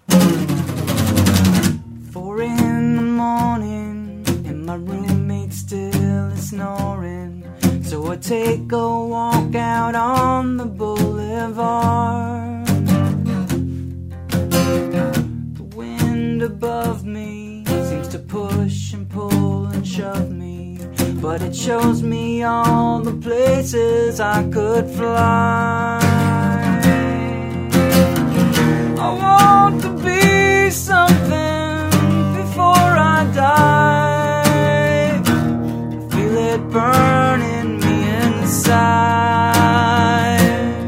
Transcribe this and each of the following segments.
4 in the morning and my roommate still is snoring, so I take a walk out on the boulevard. The wind above me seems to push and pull and shove me, but it shows me all the places I could fly. I want to be something before I die. I feel it burning me inside.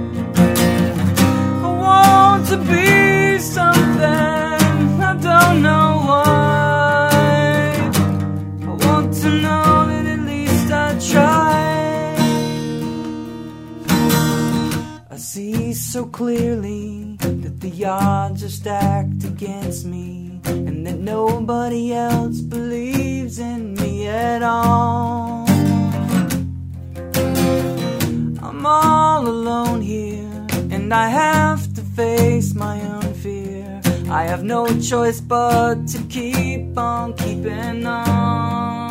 I want to be something, I don't know why. I want to know that at least I tried. I see so clearly that the odds are stacked against me, and that nobody else believes in me at all. I'm all alone here, and I have to face my own fear. I have no choice but to keep on keeping on.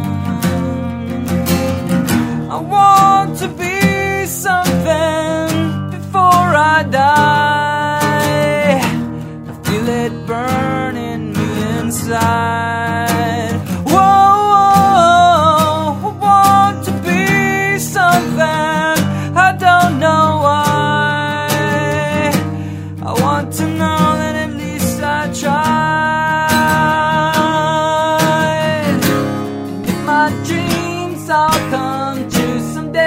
I want to be something before I die. I feel it burning me inside. Whoa, I want to be something, I don't know why. I want to know that at least I tried. And if my dreams all come true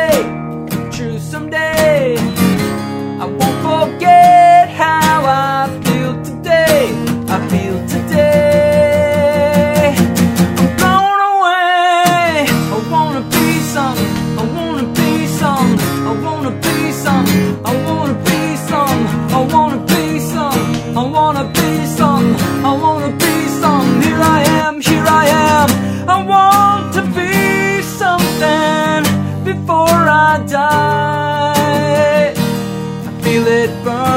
someday, I won't forget how I feel today. I'm blown away. I wanna be something. I wanna be something. I wanna be something. I wanna be something. I wanna be something. I wanna be something. I wanna be something. Here I am. I want to be something before I die. I feel it burn